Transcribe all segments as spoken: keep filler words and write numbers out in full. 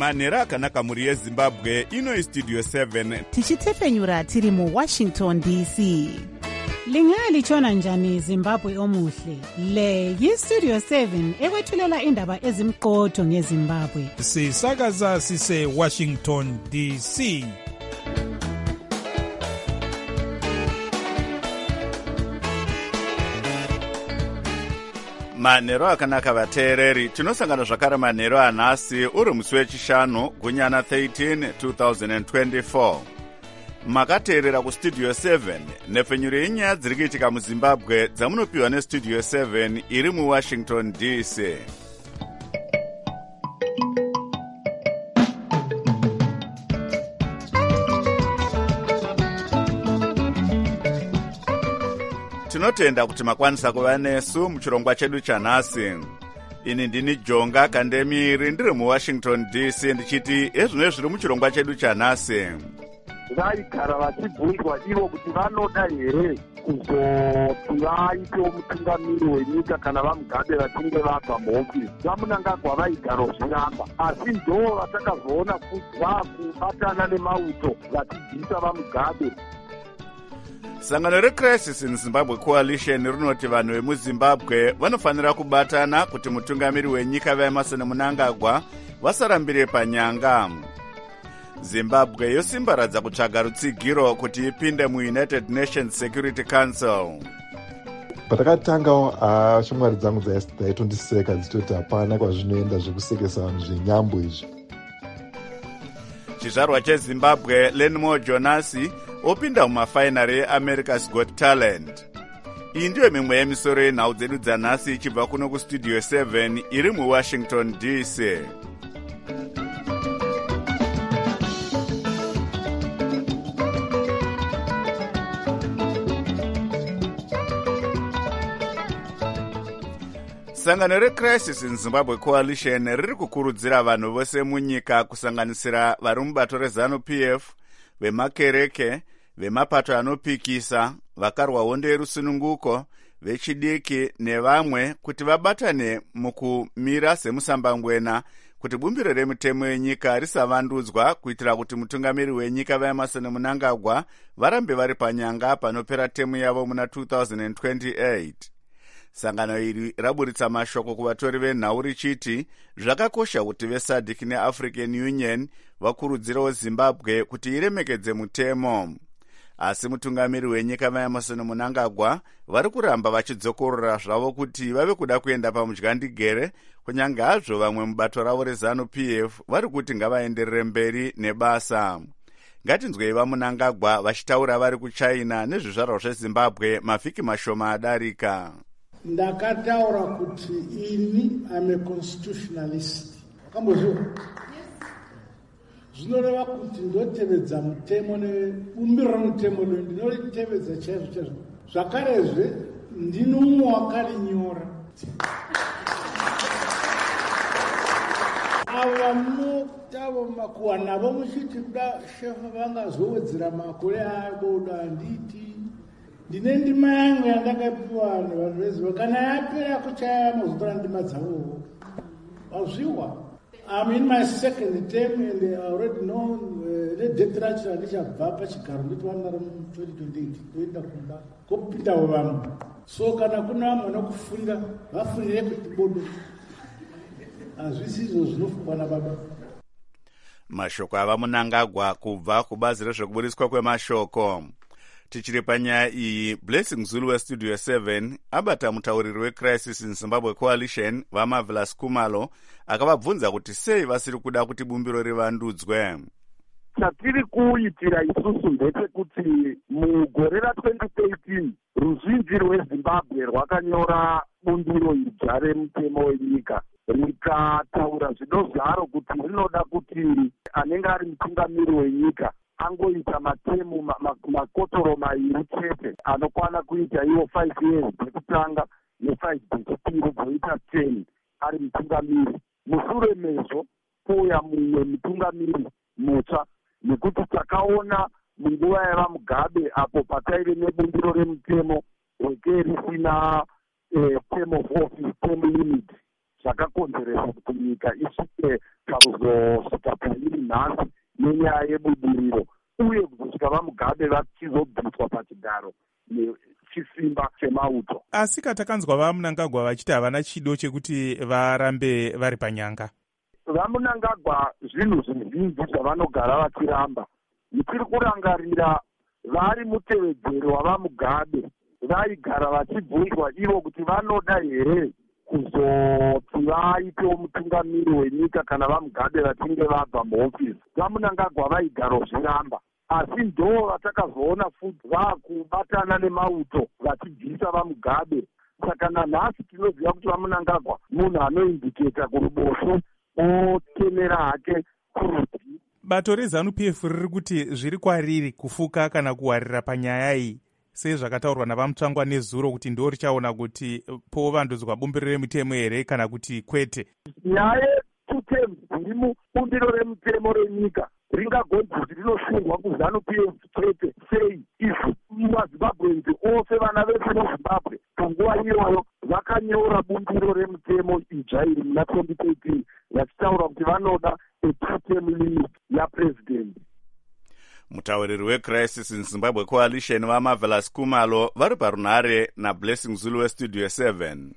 manhero akanaka mhuri yezimbabwe. Ino istudio seven tichitefenyura tiri muwashington D C. Lingalitshona njani Zimbabwe omuhle? Le yistudio seven ekwethulela indaba ezimqotho ngeZimbabwe. Sisakaza sise Washington D C. manhero akanaka vateereri. Tinosangana zvakare manhero anhasi uri musi wechishanu gunyana thirteen two thousand twenty-four. Makateerera kustudio seven nhefenyuro yenyaya dziri kuitika muzimbabwe dzamunopiwa nestudio seven iri muwashington D C. Tinotenda kuti makwanisa kuva nesu muchirongwa chedu chanhasi. Ini ndini Jonga Kandemiri ndiri muwashington D C ndichiti ezvino zviri muchirongwa chedu chanhasi. Vaigara vachibvunzwa ivo kuti vanoda here kuzoti vaitewo mutungamiri wenyika kana vamugabe vachinge vabva muhofisi. Vamunangagwa vaigara zviramba, asi ndo vatakazoona kubva kubatana nemauto vachibvisa vamugabe. Sangano reCrisis in Zimbabwe Coalition rinoti vanhu vemuzimbabwe vanofanira kubatana kuti mutungamiri wenyika vaEmmerson Mnangagwa vasarambire panyanga. Zimbabwe yosimbaradza kutsvaga rutsigiro kuti ipinde muUnited Nations Security Council. Patakatangawo shamwari dzangu dzaitondiseka dzitoti hapana kwazvinoenda zvekusekesa vanhu zvenyambo izvi. Chizvarwa cheZimbabwe Lenmo Jonasi opinda mumafainari eAmerica's Got Talent. Iyi ndiyo mimwe yemisoro yenhau dzedu dzanhasi ichibva kuno kustudio seven iri muwashington D C. Sangano reCrisis in Zimbabwe Coalition riri kukurudzira vanhu vose munyika kusanganisira vari mubato reZANU-P F, vemakereke, vemapato anopikisa, vakarwa hondo yerusununguko, vechidiki nevamwe kuti vabatane mukumira semusambangwena kuti bumbiro remutemo yenyika risavandudzwa kuitira kuti mutungamiri wenyika vaEmmerson Mnangagwa varambe vari panyanga panopera temu yavo muna two thousand twenty-eight. Sangano iri raburitsa mashoko kuvatori venhau richiti zvakakosha kuti veSADC neAfrican Union vakurudzirewo Zimbabwe kuti iremekedze mutemo. Asi mutungamiri wenyika vaEmmerson Mnangagwa vari kuramba vachidzokorora zvavo kuti vave kuda kuenda pamudyandegere, kunyange hazvo vamwe mubato ravo reZANU-P F vari kuti ngavaenderere mberi nebasa. Ngatinzwei vaMnangagwa vachitaura vari kuChina nezvizvarwa zveZimbabwe mavhiki mashoma adarika. Ndakataura kuti ini am a constitutionalist. Kambozvo? Zvinoreva kuti ndotevedza mutemo nebumbiro remutemo ndinotevedza chaizvo chaizvo. Zvakarezve ndino umwe wakarinyora. Ava munotavo makuwa navo muchiti kuda shefa vangazowedzera makore aboda handiti. Ndine ndima yangu yandakapiwa vanhu veZimbabwe kana yapera kuchaya mazotora ndima dzavo. Wazviwa. I'm in my second term and I already know the death rate handichabva pachigaro nditowana twenty twenty-eight toenda kumba kopindawo vanhu. So kana kuna vamwe vanokufunda vafundire kuti bodo. Hazvisizvo zvinofungwa nababa. Mashoko ava Mnangagwa kubva kubazi rezvekuburiswa kwemashoko. Tichiri panyaya iyi, Blessing Zulu westudio seven abata mutauriri weCrisis in Zimbabwe Coalition vaMarvelous Kumalo akavabvunza kuti sei vasiri kuda kuti bumbiro rivandudzwe. Chatiri kuitira isusu ndechekuti mugore ra-twenty thirteen ruzhinji rweZimbabwe rwakanyora bumbiro idzva remutemo wenyika rikataura zvinozvaro kuti rinoda kuti anenge ari mutungamiri wenyika angoita matemu makotoro mairi chete anokwana kuita iwo five years dzekutanga nefive dzechipiri dzoita ten ari mutungamiri. Mushure mezvo pouya mumwe mutungamiri mutsva, nekuti takaona munguva yavamugabe apo pataive nebumbiro remutemo weke risina term of office term limit. zvakakonzeresa kuti nyika isvike pakuzosvika pairi nhasi nenyaya yebudiriro, uye kuzosvika vamugabe vachizobviswa pachigaro nechisimba chemauto. Asi katakanzwa vaMnangagwa vachiti havana chido chekuti varambe vari panyanga. VaMnangagwa zvinhu zvizhinji zvavanogara vachiramba. Tiri kurangarira vari mutevedzero wavamugabe vaigara vachibvunzwa ivo kuti vanoda here kuzoti vaitewo mutungamiri wenyika kana vamugabe vachinge vabva muhofisi. VaMnangagwa vaigara zviramba, asi ndo vatakazoona futi vakubatana nemauto vachibvisa vamugabe. Saka nanhasi tinoziva kuti vaMnangagwa munhu anoindiketa kuruboshwe otemera hake kurudyi. Bato reZANU P F riri kuti zviri kwariri kufuka kana kuwarira panyaya iyi, sezvakataurwa navamutsvangwa nezuro kuti ndo richaona kuti povandudzwa bumbiro remutemo here kana kuti kwete. Nyaya yetu terms dziri mubumbiro remutemo renyika ringagonzi kuti rinosungwa kuZANU P F chete sei izvo maZimbabweans ose vana vese muZimbabwe panguva iyoyo vakanyora bumbiro remutemo idzva iri muna twenty thirteen vachitaura kuti vanoda a-two-term limit yapresident. Mutauriri weCrisis in Zimbabwe Coalition vaMarvelous Kumalo vari parunhare naBlessing Zulu weStudio seven.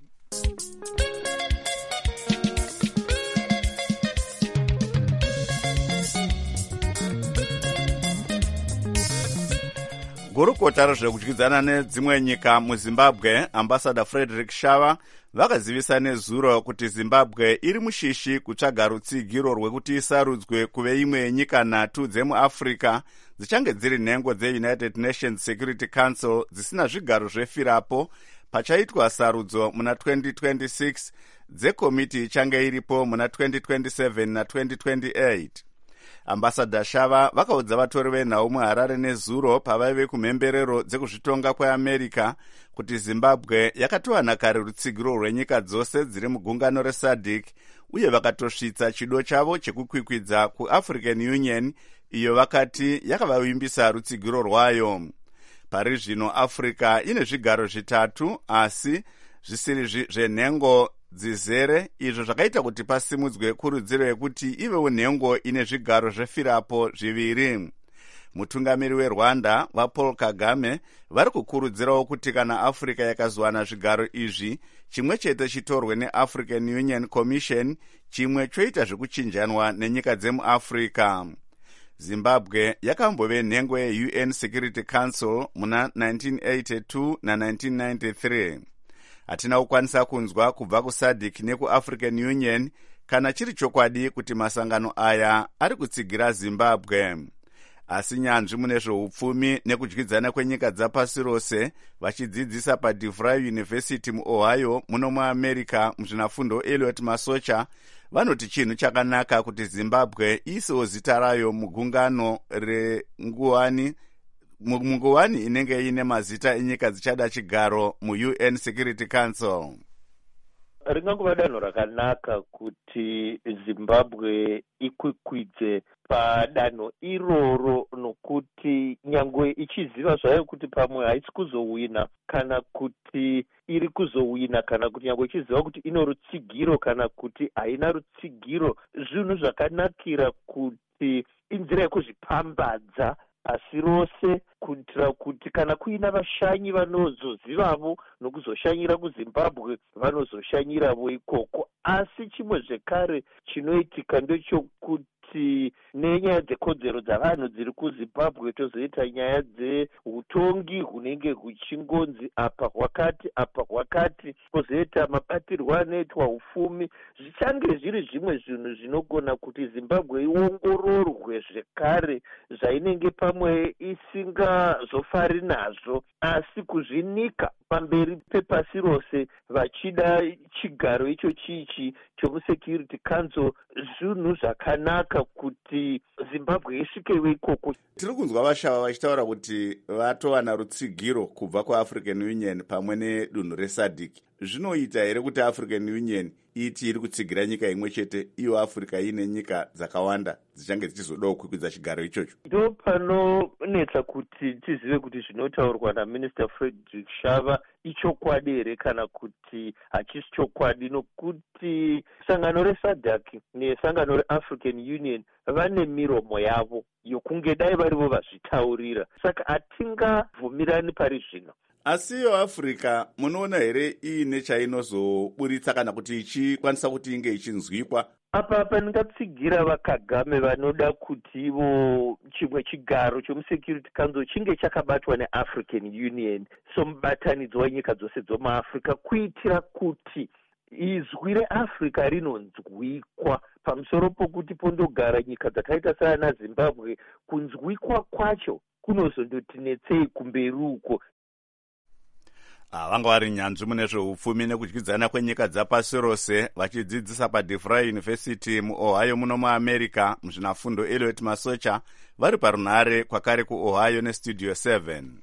Gurukota rezvekudyidzana nedzimwe nyika muZimbabwe, Ambassador Frederick Shava vakazivisa nezuro kuti Zimbabwe iri mushishi kutsvaga rutsigiro rwekuti isarudzwe kuve imwe yenyika nhatu dzemuAfrica dzichange dziri nhengo dzeUnited Nations Security Council dzisina zvigaro zvefirapo pachaitwa sarudzo muna twenty twenty-six dzekomiti ichange iripo muna twenty twenty-seven na twenty twenty-eight. Ambassador Shava vakaudza vatori venhau muHarare nezuro pavaive kumhemberero dzekuzvitonga kweAmerica kuti Zimbabwe yakatowana kare rutsigiro rwenyika dzose dziri mugungano reS A D C uye vakatosvitsa chido chavo chekukwikwidza kuAfrican Union iyo vakati yakavavimbisa rutsigiro rwayo. Pari zvino Africa ine zvigaro zvitatu asi zvisiri zvenhengo dzizere, izvo zvakaita kuti pasimudzwe kurudziro yekuti ivewo nhengo ine zvigaro zvefirapo zviviri. Mutungamiri weRwanda vaPaul Kagame vari kukurudzirawo kuti kana Africa yakazowana zvigaro izvi, chimwe chete chitorwe neAfrican Union Commission, chimwe choita zvekuchinjanwa nenyika dzemuAfrica. Zimbabwe yakambove nhengo yeU N Security Council muna nineteen eighty-two na nineteen ninety-three. Hatina kukwanisa kunzwa kubva kuS A D C nekuAfrican Union kana chiri chokwadi kuti masangano aya ari kutsigira Zimbabwe. Asi nyanzvi mune zveupfumi nekudyidzana kwenyika dzapasi rose vachidzidzisa paDeVry University muOhio muno muAmerica muzvinafundo Elliot Masocha vanoti chinhu chakanaka kuti Zimbabwe iisewo zita rayo mugungano renguwani munguwani inenge ine mazita enyika dzichada chigaro muU N Security Council. Ringangova danho rakanaka kuti Zimbabwe ikwikwidze padanho iroro, nokuti nyangwe ichiziva zvayo kuti pamwe haisi kuzowina kana kuti iri kuzowina kana kuti nyangwe ichiziva kuti ino rutsigiro kana kuti haina rutsigiro, zvinhu zvakanakira kuti inzira yekuzvipambadza asi rose kuitira kuti kana kuina vashanyi vanozozivavo nokuzoshanyira kuZimbabwe vanozoshanyiravo ikoko. Asi chimwe zvekare chinoitika ndechokuti nenyaya dzekodzero dzavanhu dziri kuZimbabwe tozoita nyaya dzeutongi hunenge huchingonzi apa hwakati apa hwakati, kozoita mabatirwo anoitwa ufumi, zvichange zviri zvimwe zvinhu zvinogona kuti Zimbabwe iongororwe zvekare zvainenge pamwe isingazofari nazvo, asi kuzvinika pamberi pepasi rose vachida chigaro icho chichi chomuSecurity Council, zvinhu zvakanaka kuti Zimbabwe isvikewo ikoko. Tiri kunzwa vashava vachitaura kuti vatowana rutsigiro kubva kuAfrican Union pamwe nedunhu reS A D C. Zvinoita here kuti African Union iti iri kutsigira nyika imwe chete, iyo Africa ine nyika dzakawanda dzichange dzichizodawo kukwidza chigaro ichocho. Ndo panonetsa kuti tizive kuti zvinotaurwa naMinister Frederick Shava ichokwadi here kana kuti hachisi chokwadi, nokuti sangano reSADC nesangano reAfrican Union vane miromo yavo yokunge dai varivo vazvitaurira, saka hatingabvumirani pari zvino. Asiyo Africa munoona here iine chainozoburitsa kana kuti ichikwanisa kuti inge ichinzwikwa? Apa pandingatsigira vaKagame vanoda kuti ivo chimwe chigaro chomuSecurity Council chinge chakabatwa neAfrican Union somubatanidzwa wenyika dzose dzomuAfrica, kuitira kuti izwi reAfrica rinonzwikwa pamusoro pokuti pondogara nyika dzakaita sana Zimbabwe. Kunzwikwa kwacho kunozondotinetsei kumberi uko. Vanga vari nyanzvi mune zveupfumi nekudyidzana kwenyika dzapasi rose vachidzidzisa paDeFry University muOhio muno muAmerica muzvinafundo Elliot Masocha vari parunhare kwakare kuOhio neStudio seven.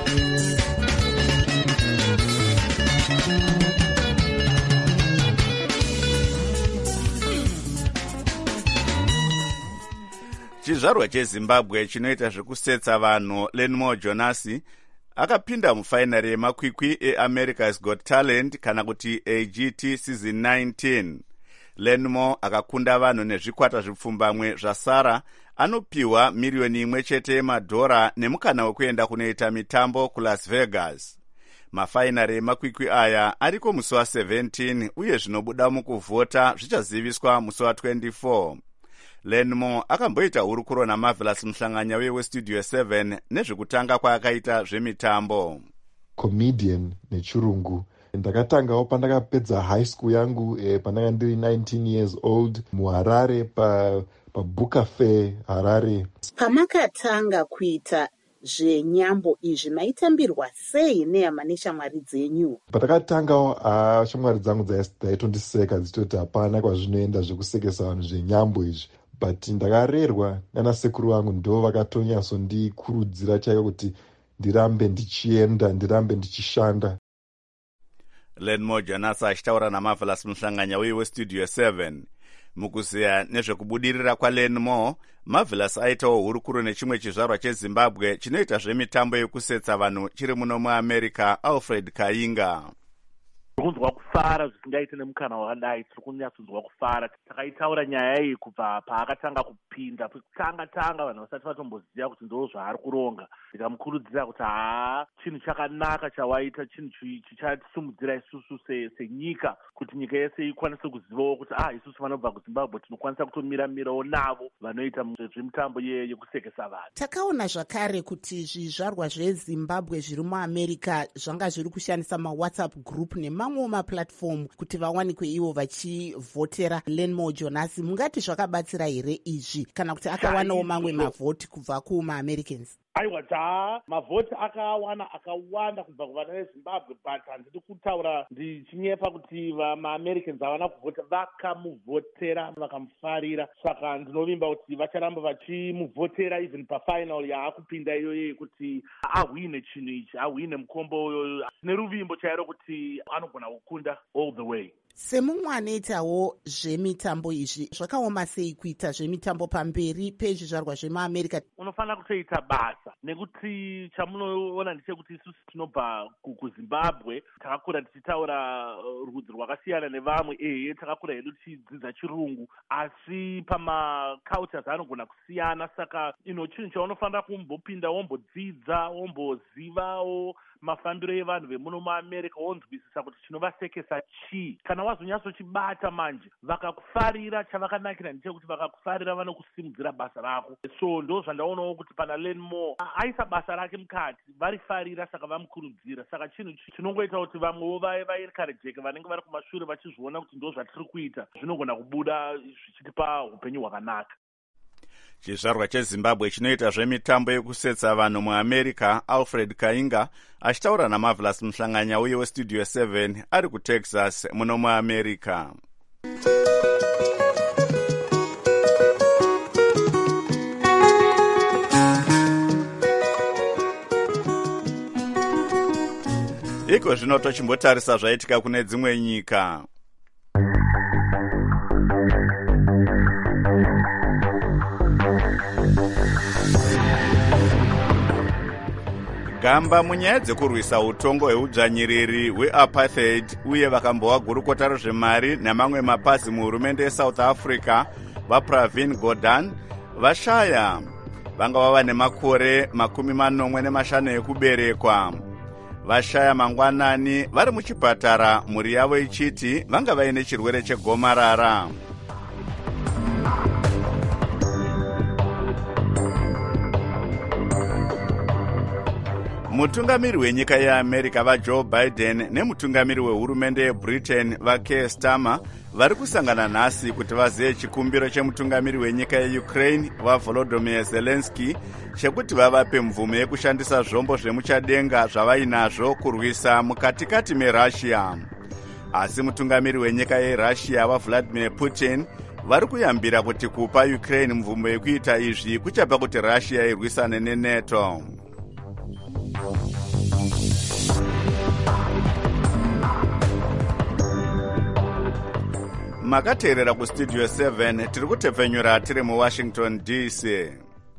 Chizvarwa cheZimbabwe chinoita zvekusetsa vanhu Lenmore Jonas akapinda mufainari yemakwikwi eAmerica's Got Talent kana kuti A G T season nineteen. Lenmore akakunda vanhu nezvikwata zvipfumbamwe zvasara anopiwa miriyoni imwe chete yemadhora nemukana wekuenda kunoita mitambo kuLas Vegas. Mafainari emakwikwi aya ariko musi wa17 uye zvinobuda mukuvhota zvichaziviswa musi wa24. Lenmore akamboita hurukuro naMarvelous muhlanganya weStudio seven nezvekutanga kwaakaita zvemitambo. Comedian nechirungu. Ndakatangawo pandakapedza high school yangu eh, pandanga ndiri nineteen years old muHarare pa paBooker Fair Harare. Pamakatanga kuita zvenyambo izvi maitambirwa sei nehama neshamwari dzenyu? Patakatangawo ah, shamwari dzangu dzaitondiseka dzitoti hapana kwazvinoenda zvekusekesa vanhu zvenyambo izvi. But ndakarerwa nana sekuru vangu ndo vakatonyasondikurudzira chaiko kuti ndirambe ndichienda, ndirambe ndichishanda. Lenmore Jonas achitaura naMarvelous muhlanganya weStudio seven. Mukuziya nezvekubudirira kwaLenmore, Marvelous aitawo hurukuro nechimwe chizvarwa cheZimbabwe chinoita zvemitambo yekusetsa vanhu chiri muno muAmerica, Alfred Kainga. Kunzwa kufara zvisingaite nemukana wakadai, tiri kunyatsonzwa kufara. Takaitaura nyaya iyi kubva paakatanga kupinda, pekutanga tanga vanhu vasati vatomboziva kuti ndo zvaari kuronga. Ndikamukurudzira kuti haa, chinhu chakanaka chawaita, chinhu chichatisimudzira isusu senyika, kuti nyika yese ikwanise kuzivawo kuti ah, isusu vanobva kuZimbabwe tinokwanisa kutomiramirawo navo vanoita zvemitambo yekusekesa vanhu. Takaona zvakare kuti zvizvarwa zveZimbabwe zviri muAmerica zvanga zviri kushandisa maWhatsApp group nemamwe maplatform kuti vawanikwe ivo vachivhotera Lenmore Jonas. Mungati zvakabatsira here izvi kana kuti akawanawo mamwe mavhoti kubva kumaAmericans? Aiwa, dhaa mavhoti akawana akawanda kubva kuvana veZimbabwe, but handidi kutaura ndichinyepa kuti vamaAmericans havana kuvhota, vakamuvhotera vakamufarira. Saka ndinovimba kuti vacharamba vachimuvhotera even pafinal yaakupinda iyoyo kuti ahwine chinhu ichi, ahwine mukombo uyoyo neruvimbo chairo kuti anogona kukunda all the way. Semumwe anoitawo zvemitambo izvi, zvakaoma sei kuita zvemitambo pamberi pezvizvarwa zvemuAmerica? Unofanira kutoita basa, nekuti chamunoona ndechekuti isusu tinobva kuZimbabwe, takakura tichitaura rudzi rwakasiyana nevamwe, ehe takakura hedu tichidzidza chirungu, asi pamacultures anogona kusiyana. Saka ino chinhu chaunofanira kumbopinda wombodzidza, wombozivawo mafambiro evanhu vemuno muAmerica, wonzwisisa kuti chinovasekesa chii. Kana wazonyatsochibata manje vakakufarira, chavakanakira ndechekuti vakakufarira vanokusimudzira basa rako. So ndo zvandaonawo kuti pana Lenmore aisa basa rake mukati, varifarira saka vamukurudzira. Saka chinhu chinongoita kuti vamwewo vaencourageke vanenge vari kumashure vachizviona kuti ndo zvatiri kuita zvinogona kubuda zvichitipa upenyu hwakanaka. Chizvarwa cheZimbabwe chinoita zvemitambo yekusetsa vanhu muAmerica, Alfred Kainga achitaura naMarvelous muhlanganya weStudio seven ari kuTexas muno muAmerica. Iko zvino tochimbotarisa zvaitika kune dzimwe nyika. gamba munyaya dzekurwisa utongo hweudzvanyiriri hweapartheid uye vakambova gurukota rezvemari nemamwe mapazi muhurumende yeSouth Africa vapravin Gordhan vashaya. Vanga vava nemakore makumi manomwe nemashanu ekuberekwa. Vashaya mangwanani vari muchipatara, mhuri yavo ichiti vanga vaine chirwere chegomarara. Mutungamiri wenyika yeAmerica vaJoe Biden nemutungamiri wehurumende yeBritain vaKeir Starmer vari kusangana nhasi kuti vazive chikumbiro chemutungamiri wenyika yeUkraine vaVolodymyr Zelensky chekuti vavape mvumo yekushandisa zvombo zvemuchadenga zvavainazvo kurwisa mukatikati meRussia. Asi mutungamiri wenyika yeRussia vaVladimir Putin vari kuyambira kuti kupa Ukraine mvumo yekuita izvi kuchapa kuti Russia irwisane neNATO. Makateerera kustudio seven tiri kutepfenyura tiri muWashington D C.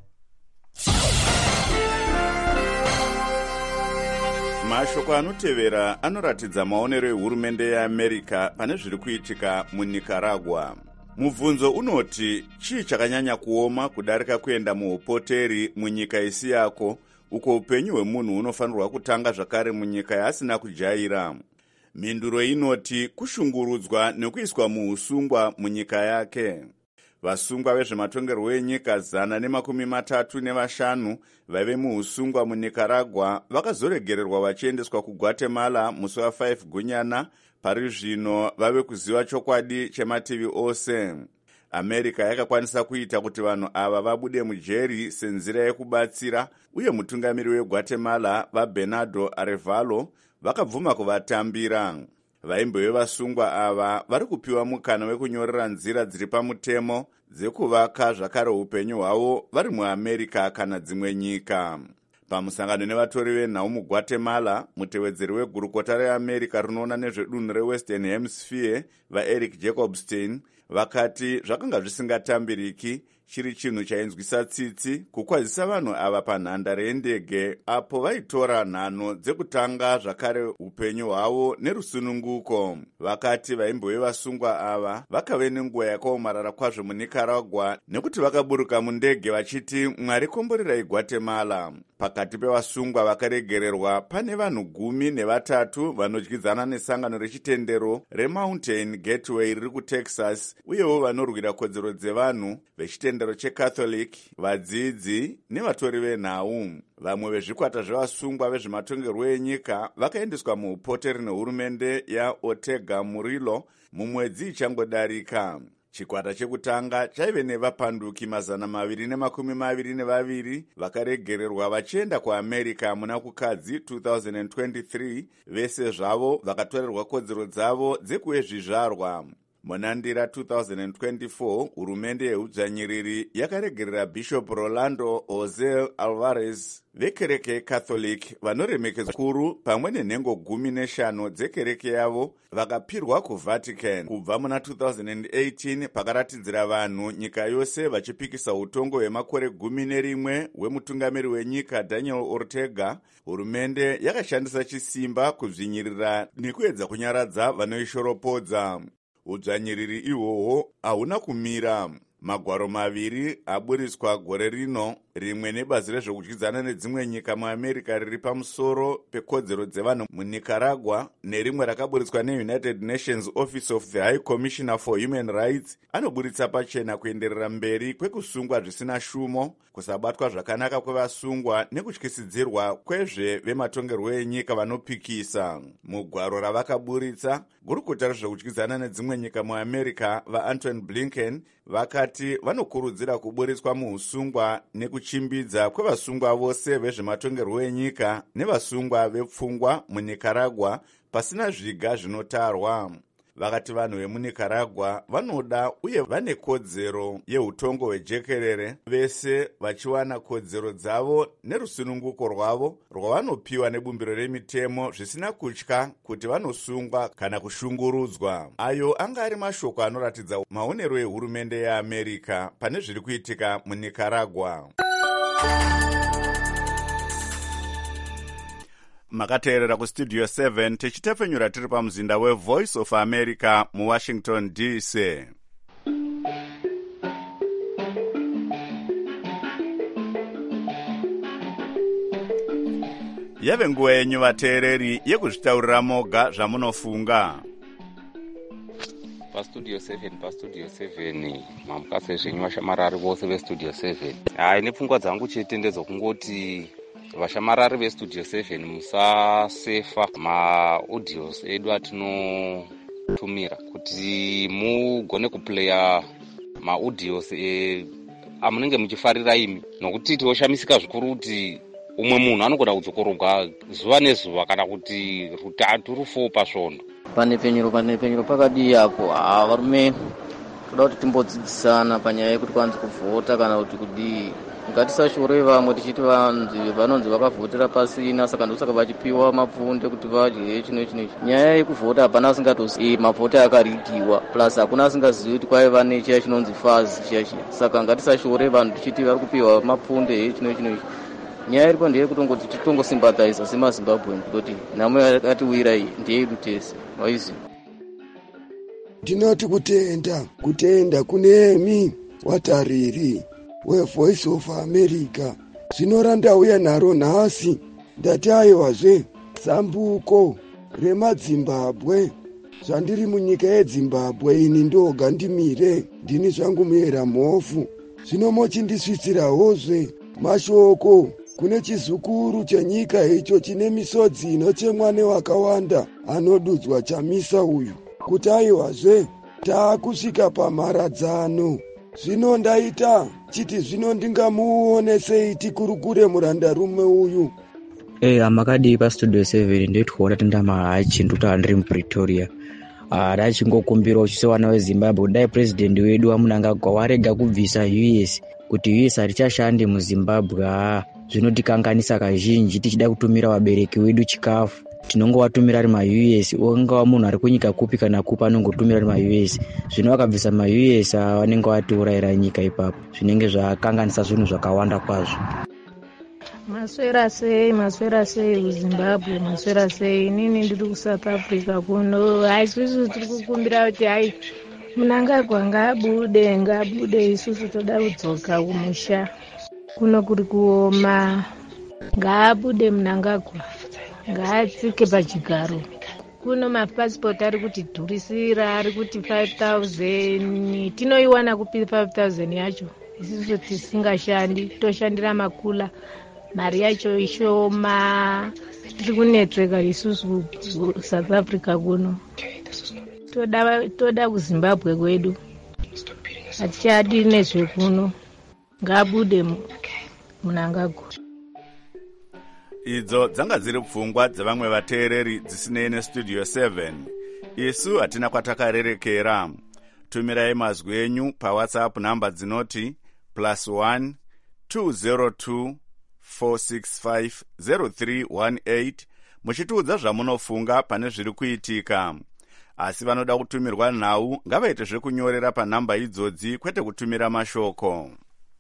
Mashoko anotevera anoratidza maonero ehurumende yeAmerica pane zviri kuitika muNicaragua. Mubvunzo unoti chii chakanyanya kuoma kudarika kuenda muhopoteri munyika isi yako, uko upenyu hwemunhu hunofanirwa kutanga zvakare munyika yaasina kujaira. Mhinduro inoti kushungurudzwa nekuiswa muusungwa munyika yake. Vasungwa vezvematongerwo enyika zana nemakumi matatu nevashanu vaive muusungwa muNicaragua vakazoregererwa vachiendeswa kuGuatemala musi wa5 gunyana. Pari zvino vave kuziva chokwadi chemativi ose. America yakakwanisa kuita kuti vanhu ava vabude mujeri senzira yekubatsira, uye mutungamiri weGuatemala vaBernardo Arevalo vakabvuma kuvatambira. Vaimbo vevasungwa ava vari kupiwa mukana wekunyorera nzira dziri pamutemo dzekuvaka zvakare upenyu hwavo vari muAmerica kana dzimwe nyika. Pamusangano nevatori venhau muGuatemala, mutevedzeri wegurukota reAmerica rinoona nezvedunhu reWestern Hemisphere vaEric Jacobstein vakati zvakanga zvisingatambiriki, chiri chinhu chainzwisa tsitsi kukwazisa vanhu ava panhandare yendege apo vaitora nhano dzekutanga zvakare upenyu hwavo nerusununguko. Vakati vaimbo vevasungwa ava vakave nenguva yakaomarara kwazvo muNicaragua nekuti vakaburuka mundege vachiti Mwari komborirai Guatemala. Pakati pevasungwa vakaregererwa pane vanhu gumi nevatatu vanodyidzana nesangano rechitendero reMountain Gateway riri kuTexas, uyewo vanorwira kodzero dzevanhu vechitendero cheCatholic, vadzidzi nevatori venhau. Vamwe vezvikwata zvevasungwa vezvematongerwo enyika vakaendeswa muupoteri nehurumende yaOrtega Murillo mumwedzi ichangodarika. Chikwata chekutanga chaive nevapanduki mazana maviri nemakumi maviri nevaviri vakaregererwa vachienda kuAmerica muna kukadzi two thousand twenty-three, vese zvavo vakatorerwa kodzero dzavo dzekuve zvizvarwa. Munandira two thousand twenty-four, hurumende yeudzvanyiriri yakaregerera Bishop Rolando Jose Alvarez vekereke yeCatholic vanoremekedzwa kuru pamwe nenhengo gumi neshanu dzekereke yavo vakapirwa kuVatican. Kubva muna two thousand eighteen pakaratidzira vanhu nyika yose vachipikisa utongo hwemakore gumi nerimwe hwemutungamiri wenyika Daniel Ortega, hurumende yakashandisa chisimba kudzvinyirira nekuedza kunyaradza vanoishoropodza. Udzvanyiriri ihwohwo hauna kumira. Magwaro maviri aburiswa gore rino, rimwe nebazi rezvokudyidzana nedzimwe nyika muAmerica riri pamusoro pekodzero dzevanhu muNicaragua, nerimwe rakaburiswa neUnited Nations Office of the High Commissioner for Human Rights, anoburitsa pachena kuenderera mberi kwekusungwa zvisina shumo, kusabatwa zvakanaka kwevasungwa nekutyisidzirwa kwezve vematongerwo enyika vanopikisa. Mugwaro ravakaburitsa, gurukota rezvokudyidzana nedzimwe nyika muAmerica vaAnton Blinken vakati vanokurudzira kuburitswa muusungwa nekuchimbidza kwevasungwa vose vezvematongerwo enyika nevasungwa vepfungwa muNicaragua pasina zviga zvinotarwa. Vakati vanhu vemuNicaragua vanoda uye vane kodzero yeutongo hwejekerere, vese vachiwana kodzero dzavo nerusununguko rwavo rwavanopiwa nebumbiro remitemo zvisina kutya kuti vanosungwa kana kushungurudzwa. Ayo anga ari mashoko anoratidza maonero ehurumende yeAmerica pane zviri kuitika muNicaragua. makateerera kustudio seven tichitefenyura tiri pamuzinda wevoice of America muwashington D C. Yave nguva yenyu vateereri yekuzvitaurira moga zvamunofunga. Pastudio seven, pastudio seven, mamukase zvenyu vashamarari vose vestudio seven. Hai, nepfungwa dzangu chete ndedzokungoti vashamarari vestudio seven musasefa maaudios edu atinotumira kuti mugone kuplaya maaudios e amunenge muchifarira imi, nokuti tinoshamisika zvikuru kuti umwe munhu anogona kudzokorogwa zuva nezuva kana kuti rutatu rufo pasvondo. Pane penyero pane penyero pakadi apo varume kuda kuti timbodzidzisana panyaya yekuti kwanzi kuvhota kana kuti kudii. Ngatisashore vamwe tichiti vanzi vanonzi vakavhotera pasina saka ndosaka vachipiwa mapfunde kuti vadye chino chino. Nyaya yekuvhota hapana asingatozivi mavhota akarigiwa, plus hakuna asingazivi kuti kwaiva nechiya chinonzi fazi chiya chiya. Saka ngatisashore vanhu tichiti vari kupiwa mapfunde chino chino. Nyaya iripo ndeye kutongoti titongosympathiza semaZimbabwean kuti nhamo yakatiwira iyi ndeyedu tese. Waizi ndinoti kutenda kutenda kunemi watariri wevoice of America. Zvino ndauya naro nhasi ndati aiwazve zambuko remaZimbabwe. Zvandiri munyika yeZimbabwe ini ndoga ndimire ndini zvangu muyera mhofu. Zvino mochindisvitsirahozve mashoko kune chizukuru chenyika icho chine misodzi inochemwa newakawanda anodudzwa chamisa uyu kuti aiwazve taakusvika pamharadzano. Zvino ndaita chiti zvino ndingamuone sei tikurukure murandarume uyu. Eh, amakadi pastudio seven ndetikuona tindamahachi nduta ndiri muPretoria. Ara chingokumbira uchisewana weZimbabwe dai president wedu waMnangagwa warega kubvisa U S kuti U S harichashande muZimbabwe. Zvinotikanganisa kazhinji tichida kutumira vabereki wedu chikafu. Tinongovatumira ari ma-U S, ungava munhu ari kunyika kupi kana kupi anongotumira ari ma-U S. Zvino vakabvisa ma-U S vanenge vatiurayira nyika ipapo. Zvinenge zvakanganisa zvinhu zvakawanda kwazvo. Maswera sei, maswera sei kuZimbabwe, maswera sei. Inini ndiri kuSouth Africa kuno. Haisusu tiri kukumbira kuti hai Mnangagwa ngaabude, ngaabude, isusu toda kudzoka kumusha. Kuno kuri kuoma. Ngaabude Mnangagwa. Ngaatsike pachigaro. Kuno mapasipoti ari kuti dhurisira, ari kuti five thousand. Tinoiwana kupi five thousand yacho. Isusu tisingashandi, toshandira makula. Mari yacho ishoma. Tiri kunetseka isusu South Africa kuno. Toda toda kuZimbabwe kwedu. Hatichadi nezvekuno. Ngaabude Mnangagwa. Idzo dzanga dziri pfungwa dzevamwe vateereri dzisinei nestudio seven. Isu hatina kwatakarerekera. Tumirai mazwi enyu paWhatsApp namba dzinoti plus one two zero two four six five zero three one eight muchitiudza zvamunofunga pane zviri kuitika. Asi vanoda kutumirwa nhau ngavaite zvekunyorera panhamba idzodzi kwete kutumira mashoko.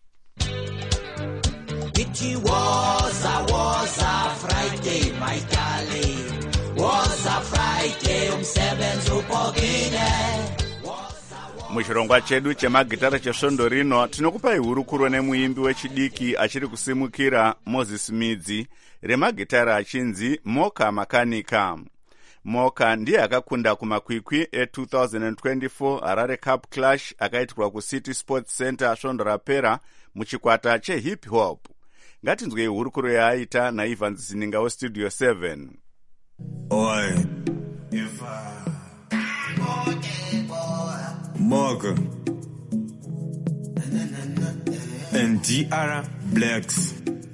It was a was a Friday, my darling. Was a Friday, umsebenzi upogile. Muchirongwa chedu chemagitara chesvondo rino tinokupai hurukuro nemuimbi wechidiki achiri kusimukira Moses Midzi remagitara achinzi Moka Makanika. Moka ndiye akakunda kumakwikwi e twenty twenty-four Harare Cup Clash akaitirwa kuCity Sports Center svondo rapera muchikwata chehip hop. Ngatinzwei hurukuro yaaita naIvan Zininga westudio seven. Oi. Moka and D R Blacks.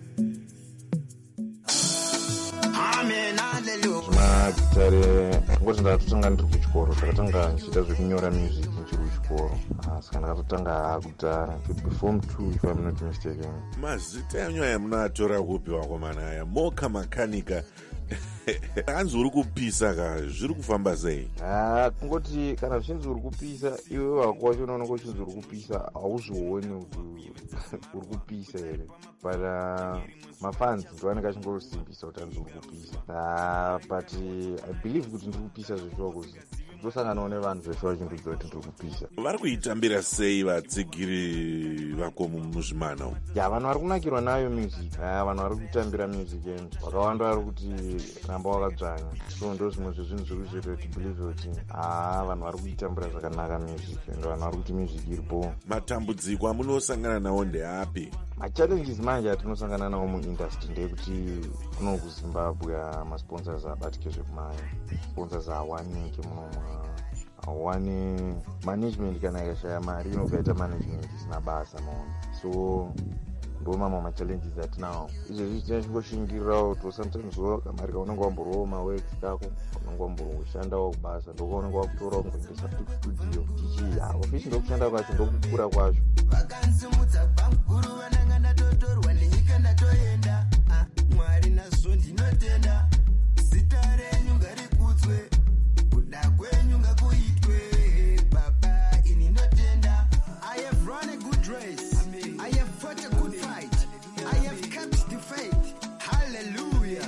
magitare ngoti ndatotanga ndiri kuchikoro takatanga nchiita zvekunyora music nchiri kuchikoro saka ndakatotanga akudhara before two if I'm not mistaken. Mazita enyu aya munoatora kupi vakomana aya? Moka Makanika hanzi uri kupisa ka zviri kufamba sei? Ah, kungoti kana zvichinzi uri kupisa iwe wako wacho unoona kuti uri kupisa hauzvioni kuti uri kupisa here, but uh, mafans ndo anenge achingosimbisa kuti hanzi uri kupisa. Ah, but uh, I believe kuti ndiri kupisa zveshuwa kuzi ndosanganawo nevanhu zveshuwa vachindudza kuti ndiri kupisa. Vari kuitambira sei vatsigiri vako muzvimana umu? Ya, vanhu vari kunakirwa nayo music. Ah, vanhu vari kutambira music yenyu vakawanda vari kuti ramba wakadzvanya, so ndo zvimwe zvezvinhu zviri kuzoita kuti believe kuti ah vanhu vari kuitambira zvakanaka music ende vanhu vari kuti music iripo. Matambudziko amunosangana nawo ndeapi? Machallenges manje atinosangana nawo muindustry ndeyekuti kuno kuZimbabwe masponsors abatike zvekumaya, sponsors awanike munomwa, awani management kana ikashaya mari inobva ita management isina basa maona, so ndo mamwe machallenges atinawo. Izvezvi tinachingoshingira kuti sometimes kamari kaunenge wamborowo maworks kako unenge wamboroshandawo kubasa ndokaunenge wakutorawo kungoendesa kuti kustudio chichi ofisi ndokushanda kwacho ndokukura kwacho. Vakanzimudza bhankuru vananga ndatotorwa nenyika ndatoenda, Mwari nazvo ndinotenda, zita renyu ngarikudzwe, kuda kwenyu ngakuitwe, Baba ini ndotenda. I have run a good race, I have fought a good fight, I have kept the faith, hallelujah.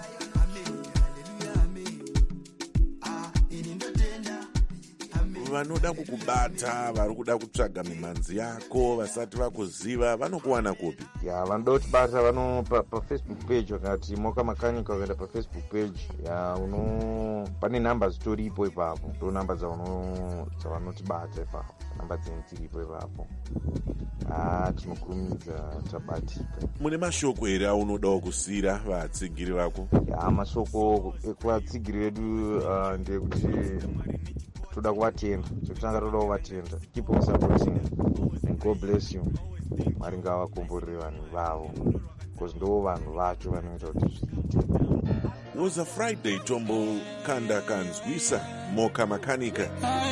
Vanoda kukubata, vari kuda kutsvaga mimanzi yako vasati vakuziva, vanokuwana kupi? Ya, vanoda kutibata vano pa, pa Facebook page wakati Moka Makanika, wakaenda pa Facebook page ya uno pane namba zitoripo ipapo, ndo namba dzauno dzavanotibata ipapo, namba dzenyu dziripo ipapo. Ah, tinokurumidza tabatika. Mune mashoko here aunodawo kusiyira vatsigiri vako? Ya, mashoko ekuvatsigiri vedu uh, ndekuti toda kuvatenda, chekutanga toda kuvatenda, keep on supporting and God bless you. Mwari ngavakomborere vanhu vavo because ndo vanhu vacho vanoita kuti zviite. Woza Friday tombo kanda kanzwisa Moka Makanika.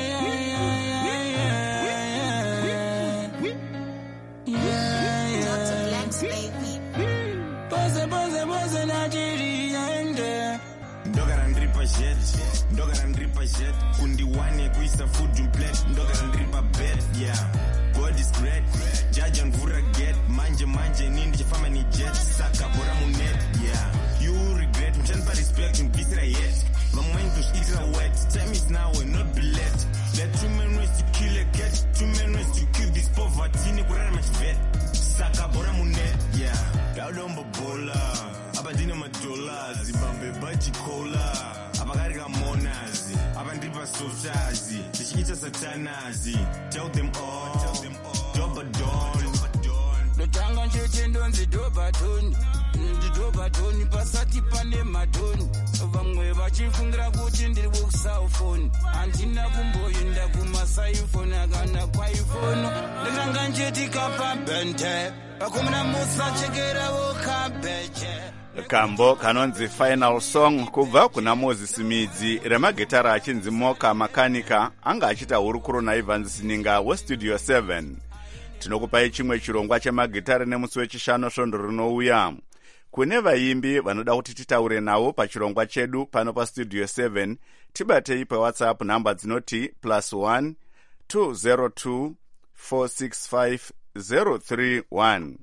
Ndogara ndiri pajet, ndogara ndiri pajet, kundiwane kuisa food in plate, ndogara ndiri pabed, yeah. God is great, judge and vura get, manje manje nindi chifama ni jet, saka bora munet, yeah. You regret, mchanpa respect, mbisira yet, vamweni tushikira wet, time is now and not be late. Let two men ways to kill a cat, two men ways to kill this poverty, ni kurana machivet, saka bora munet, yeah. Daudombo bola, abadine madola, Zimbabwe baji cola, abagarika monazi, abandipa sosazi, tichikita satanazi, tell them all, tell them all, doba don, Lutanga ncheche ndonzi doba doni, ndidoba doni pasati pane madoni, vamwe vachifungira kuti ndiri kusaufoni, handina kumboenda kumasaifoni akana kwaifoni, ndakanga ncheti kapa bente, vakomana musa chekera vokabeche. Kambo kanonzi Final Song kubva kuna Moses Midzi, remagitara achinzi Moka Makanika, anga achita hurukuro naIvans Sininga weStudio seven. Tinokupai chimwe chirongwa chemagitara nemusi wechishanu svondo rinouya. Kune vaimbi vanoda kuti titaure navo pachirongwa chedu pano paStudio seven, tibatei paWhatsApp namba dzinoti plus one two zero two four six five zero three one.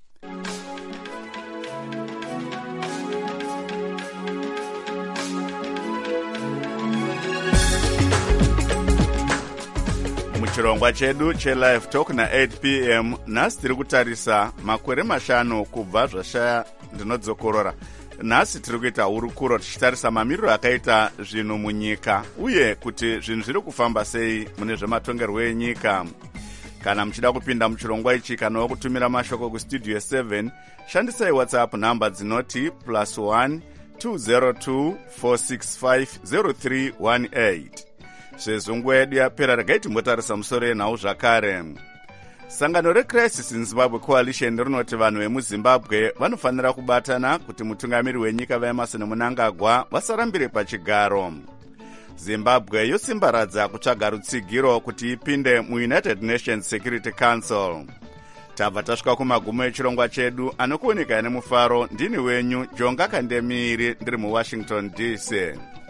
Chirongwa chedu che-Live Talk na eight p m nhasi tiri kutarisa makore mashanu kubva zvashaya ndinodzokorora. Nhasi tiri kuita hurukuro tichitarisa mamiriro akaita zvinhu munyika uye kuti zvinhu zviri kufamba sei mune zvematongerwo enyika. Kana muchida kupinda muchirongwa ichi kana kutumira mashoko kuStudio seven, shandisai WhatsApp namba dzinoti plus one two zero two four six five zero three one eight. Sezungu yedu yapera ragaiti mbotarisa musoro yenhau zvakare. Sangano reCrisis in Zimbabwe Coalition rinoti vanhu vemuZimbabwe vanofanira kubatana kuti mutungamiri wenyika vaEmmerson Mnangagwa vasarambire pachigaro. Zimbabwe yosimbaradza kutsvaga rutsigiro kuti ipinde muUnited Nations Security Council. tabva tasvika kumagumo echirongwa chedu anokuoneka nemufaro. Ndini wenyu Jonga Kandemiri ndiri muWashington D C.